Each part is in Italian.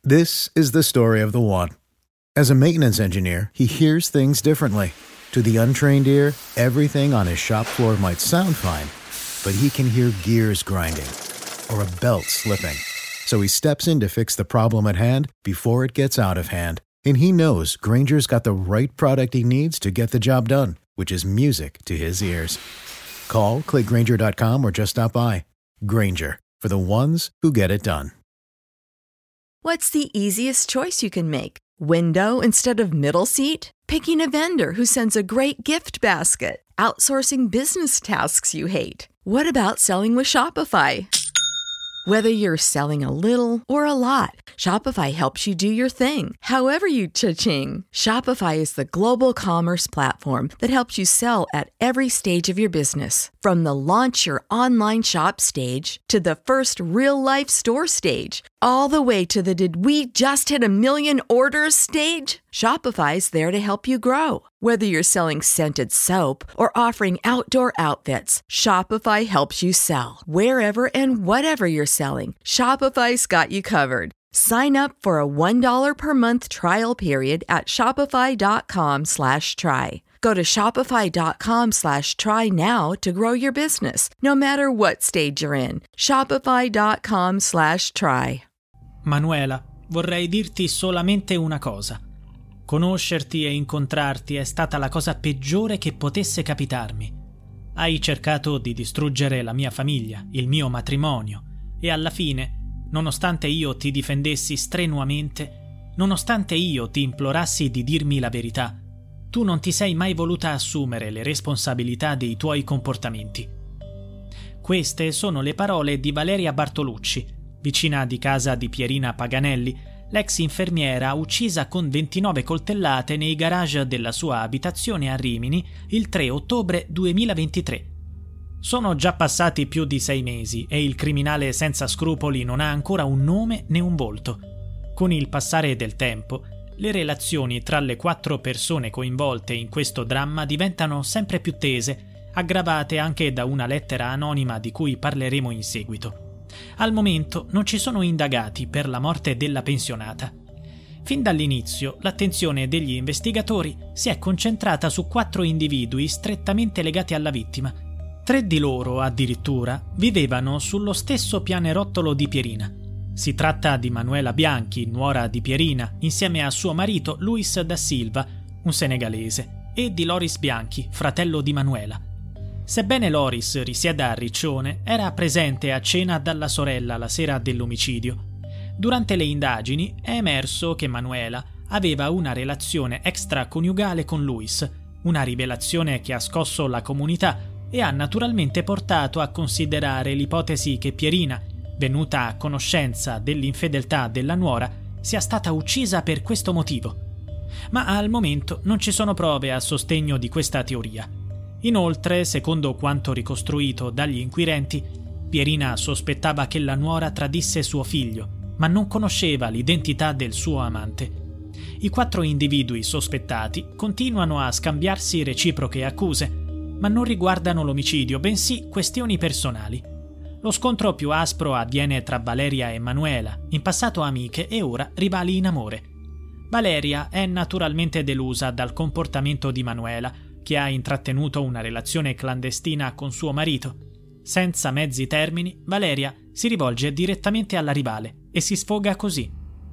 This is the story of the one. As a maintenance engineer, he hears things differently. To the untrained ear, everything on his shop floor might sound fine, but he can hear gears grinding or a belt slipping. So he steps in to fix the problem at hand before it gets out of hand. And he knows Grainger's got the right product he needs to get the job done, which is music to his ears. Call, click Grainger.com, or just stop by. Grainger, for the ones who get it done. What's the easiest choice you can make? Window instead of middle seat? Picking a vendor who sends a great gift basket? Outsourcing business tasks you hate? What about selling with Shopify? Whether you're selling a little or a lot, Shopify helps you do your thing, however you cha-ching. Shopify is the global commerce platform that helps you sell at every stage of your business. From the launch your online shop stage to the first real-life store stage, all the way to the did we just hit a million orders stage. Shopify's there to help you grow. Whether you're selling scented soap or offering outdoor outfits, Shopify helps you sell. Wherever and whatever you're selling, Shopify's got you covered. Sign up for a $1 per month trial period at shopify.com/try. Go to shopify.com/try now to grow your business, no matter what stage you're in. Shopify.com/try. Manuela, vorrei dirti solamente una cosa. Conoscerti e incontrarti è stata la cosa peggiore che potesse capitarmi. Hai cercato di distruggere la mia famiglia, il mio matrimonio, e alla fine, nonostante io ti difendessi strenuamente, nonostante io ti implorassi di dirmi la verità, tu non ti sei mai voluta assumere le responsabilità dei tuoi comportamenti. Queste sono le parole di Valeria Bartolucci, vicina di casa di Pierina Paganelli, l'ex infermiera uccisa con 29 coltellate nei garage della sua abitazione a Rimini il 3 ottobre 2023. Sono già passati più di 6 mesi e il criminale senza scrupoli non ha ancora un nome né un volto. Con il passare del tempo, le relazioni tra le 4 persone coinvolte in questo dramma diventano sempre più tese, aggravate anche da una lettera anonima di cui parleremo in seguito. Al momento non ci sono indagati per la morte della pensionata. Fin dall'inizio l'attenzione degli investigatori si è concentrata su 4 individui strettamente legati alla vittima. 3 di loro, addirittura, vivevano sullo stesso pianerottolo di Pierina. Si tratta di Manuela Bianchi, nuora di Pierina, insieme a suo marito Luis da Silva, un senegalese, e di Loris Bianchi, fratello di Manuela. Sebbene Loris risieda a Riccione, era presente a cena dalla sorella la sera dell'omicidio. Durante le indagini è emerso che Manuela aveva una relazione extraconiugale con Luis, una rivelazione che ha scosso la comunità e ha naturalmente portato a considerare l'ipotesi che Pierina, venuta a conoscenza dell'infedeltà della nuora, sia stata uccisa per questo motivo. Ma al momento non ci sono prove a sostegno di questa teoria. Inoltre, secondo quanto ricostruito dagli inquirenti, Pierina sospettava che la nuora tradisse suo figlio, ma non conosceva l'identità del suo amante. I 4 individui sospettati continuano a scambiarsi reciproche accuse, ma non riguardano l'omicidio, bensì questioni personali. Lo scontro più aspro avviene tra Valeria e Manuela, in passato amiche e ora rivali in amore. Valeria è naturalmente delusa dal comportamento di Manuela, che ha intrattenuto una relazione clandestina con suo marito. Senza mezzi termini, Valeria si rivolge direttamente alla rivale e si sfoga così.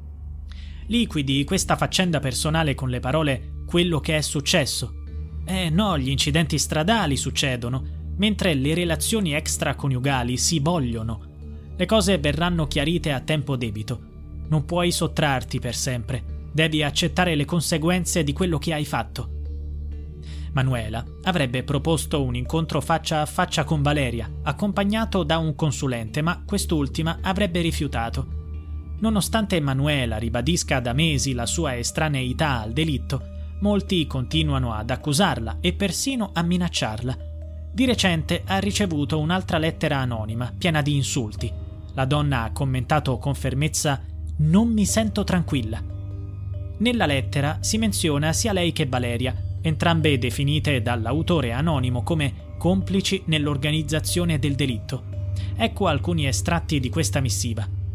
Liquidi questa faccenda personale con le parole «quello che è successo». No, gli incidenti stradali succedono, mentre le relazioni extraconiugali si vogliono. Le cose verranno chiarite a tempo debito. Non puoi sottrarti per sempre. Devi accettare le conseguenze di quello che hai fatto. Manuela avrebbe proposto un incontro faccia a faccia con Valeria, accompagnato da un consulente, ma quest'ultima avrebbe rifiutato. Nonostante Manuela ribadisca da mesi la sua estraneità al delitto, molti continuano ad accusarla e persino a minacciarla. Di recente ha ricevuto un'altra lettera anonima, piena di insulti. La donna ha commentato con fermezza «Non mi sento tranquilla». Nella lettera si menziona sia lei che Valeria, entrambe definite dall'autore anonimo come complici nell'organizzazione del delitto. Ecco alcuni estratti di questa missiva.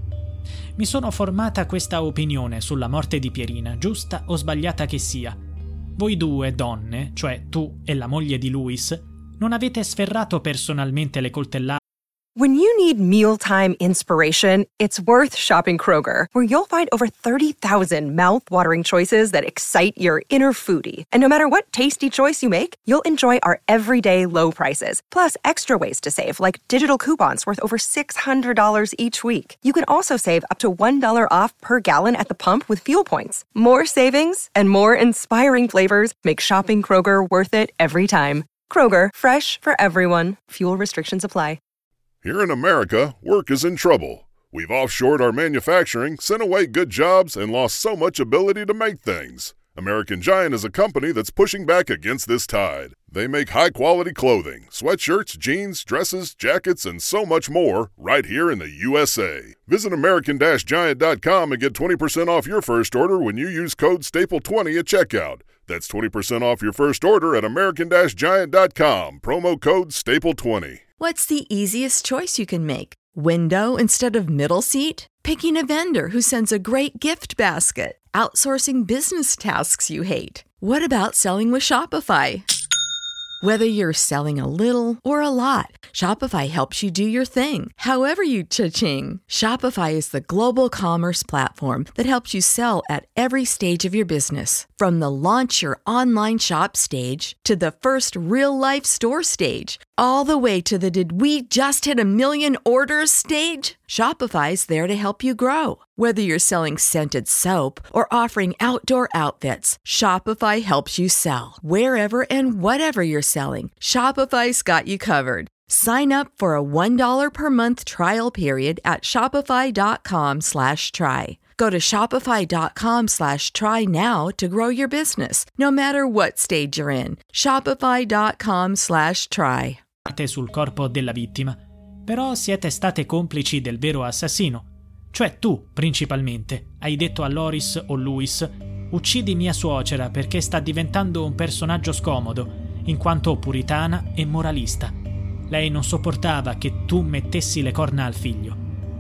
Mi sono formata questa opinione sulla morte di Pierina, giusta o sbagliata che sia. Voi due donne, cioè tu e la moglie di Louis, non avete sferrato personalmente le coltellate. When you need mealtime inspiration, it's worth shopping Kroger, where you'll find over 30,000 mouth-watering choices that excite your inner foodie. And no matter what tasty choice you make, you'll enjoy our everyday low prices, plus extra ways to save, like digital coupons worth over $600 each week. You can also save up to $1 off per gallon at the pump with fuel points. More savings and more inspiring flavors make shopping Kroger worth it every time. Kroger, fresh for everyone. Fuel restrictions apply. Here in America, work is in trouble. We've offshored our manufacturing, sent away good jobs, and lost so much ability to make things. American Giant is a company that's pushing back against this tide. They make high-quality clothing, sweatshirts, jeans, dresses, jackets, and so much more right here in the USA. Visit American-Giant.com and get 20% off your first order when you use code STAPLE20 at checkout. That's 20% off your first order at American-Giant.com, promo code STAPLE20. What's the easiest choice you can make? Window instead of middle seat? Picking a vendor who sends a great gift basket? Outsourcing business tasks you hate? What about selling with Shopify? Whether you're selling a little or a lot, Shopify helps you do your thing, however you cha-ching. Shopify is the global commerce platform that helps you sell at every stage of your business. From the launch your online shop stage to the first real-life store stage, all the way to the did we just hit a million orders stage? Shopify's there to help you grow. Whether you're selling scented soap or offering outdoor outfits, Shopify helps you sell. Wherever and whatever you're selling, Shopify's got you covered. Sign up for a $1 per month trial period at shopify.com/try. Go to shopify.com/try now to grow your business, no matter what stage you're in. Shopify.com/try. Sul corpo della vittima, però siete state complici del vero assassino. Cioè tu, principalmente, hai detto a Loris o Louis: uccidi mia suocera perché sta diventando un personaggio scomodo, in quanto puritana e moralista. Lei non sopportava che tu mettessi le corna al figlio.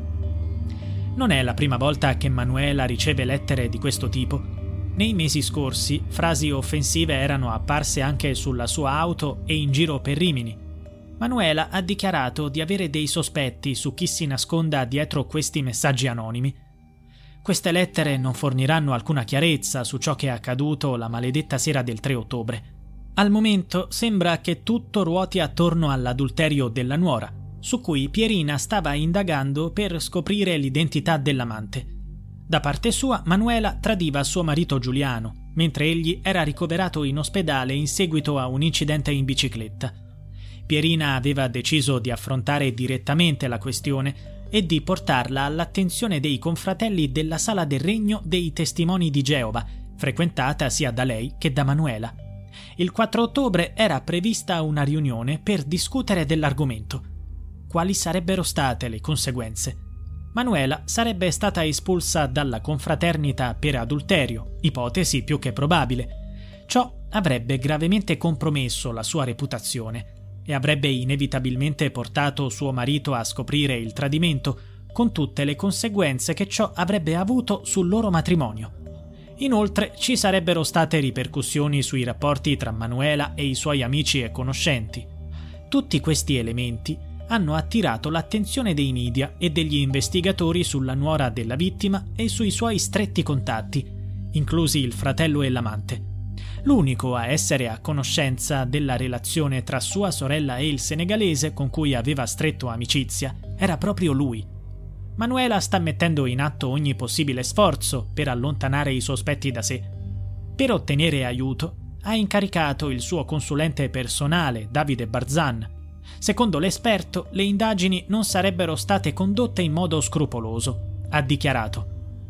Non è la prima volta che Manuela riceve lettere di questo tipo. Nei mesi scorsi, frasi offensive erano apparse anche sulla sua auto e in giro per Rimini. Manuela ha dichiarato di avere dei sospetti su chi si nasconda dietro questi messaggi anonimi. Queste lettere non forniranno alcuna chiarezza su ciò che è accaduto la maledetta sera del 3 ottobre. Al momento sembra che tutto ruoti attorno all'adulterio della nuora, su cui Pierina stava indagando per scoprire l'identità dell'amante. Da parte sua, Manuela tradiva suo marito Giuliano, mentre egli era ricoverato in ospedale in seguito a un incidente in bicicletta. Pierina aveva deciso di affrontare direttamente la questione e di portarla all'attenzione dei confratelli della Sala del Regno dei Testimoni di Geova, frequentata sia da lei che da Manuela. Il 4 ottobre era prevista una riunione per discutere dell'argomento. Quali sarebbero state le conseguenze? Manuela sarebbe stata espulsa dalla confraternita per adulterio, ipotesi più che probabile. Ciò avrebbe gravemente compromesso la sua reputazione e avrebbe inevitabilmente portato suo marito a scoprire il tradimento, con tutte le conseguenze che ciò avrebbe avuto sul loro matrimonio. Inoltre ci sarebbero state ripercussioni sui rapporti tra Manuela e i suoi amici e conoscenti. Tutti questi elementi hanno attirato l'attenzione dei media e degli investigatori sulla nuora della vittima e sui suoi stretti contatti, inclusi il fratello e l'amante. L'unico a essere a conoscenza della relazione tra sua sorella e il senegalese con cui aveva stretto amicizia era proprio lui. Manuela sta mettendo in atto ogni possibile sforzo per allontanare i sospetti da sé. Per ottenere aiuto, ha incaricato il suo consulente personale, Davide Barzan. Secondo l'esperto, le indagini non sarebbero state condotte in modo scrupoloso, ha dichiarato.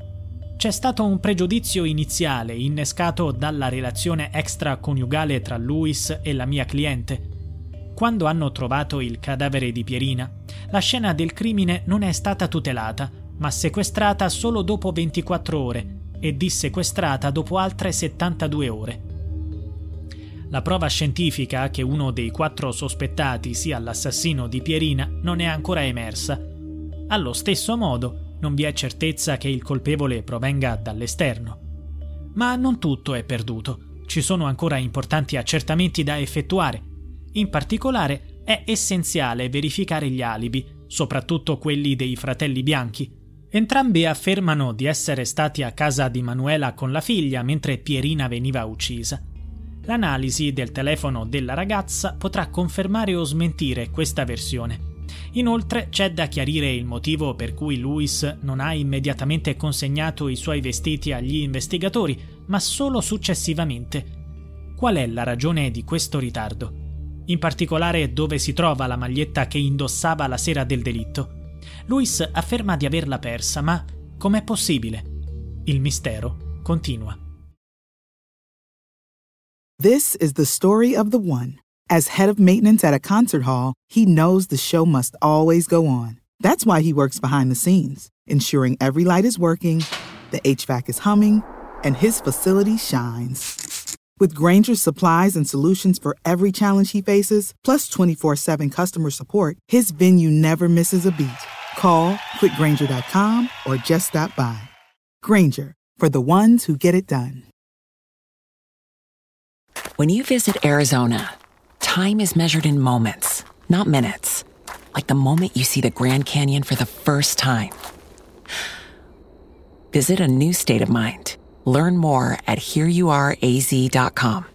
C'è stato un pregiudizio iniziale innescato dalla relazione extraconiugale tra Louis e la mia cliente. Quando hanno trovato il cadavere di Pierina, la scena del crimine non è stata tutelata, ma sequestrata solo dopo 24 ore e dissequestrata dopo altre 72 ore. La prova scientifica che uno dei 4 sospettati sia l'assassino di Pierina non è ancora emersa. Allo stesso modo, non vi è certezza che il colpevole provenga dall'esterno. Ma non tutto è perduto, ci sono ancora importanti accertamenti da effettuare. In particolare è essenziale verificare gli alibi, soprattutto quelli dei fratelli Bianchi. Entrambi affermano di essere stati a casa di Manuela con la figlia mentre Pierina veniva uccisa. L'analisi del telefono della ragazza potrà confermare o smentire questa versione. Inoltre c'è da chiarire il motivo per cui Louis non ha immediatamente consegnato i suoi vestiti agli investigatori, ma solo successivamente. Qual è la ragione di questo ritardo? In particolare dove si trova la maglietta che indossava la sera del delitto? Louis afferma di averla persa, ma com'è possibile? Il mistero continua. This is the story of the one. As head of maintenance at a concert hall, he knows the show must always go on. That's why he works behind the scenes, ensuring every light is working, the HVAC is humming, and his facility shines. With Grainger's supplies and solutions for every challenge he faces, plus 24/7 customer support, his venue never misses a beat. Call quickgrainger.com or just stop by. Grainger, for the ones who get it done. When you visit Arizona, time is measured in moments, not minutes. Like the moment you see the Grand Canyon for the first time. Visit a new state of mind. Learn more at hereyouareaz.com.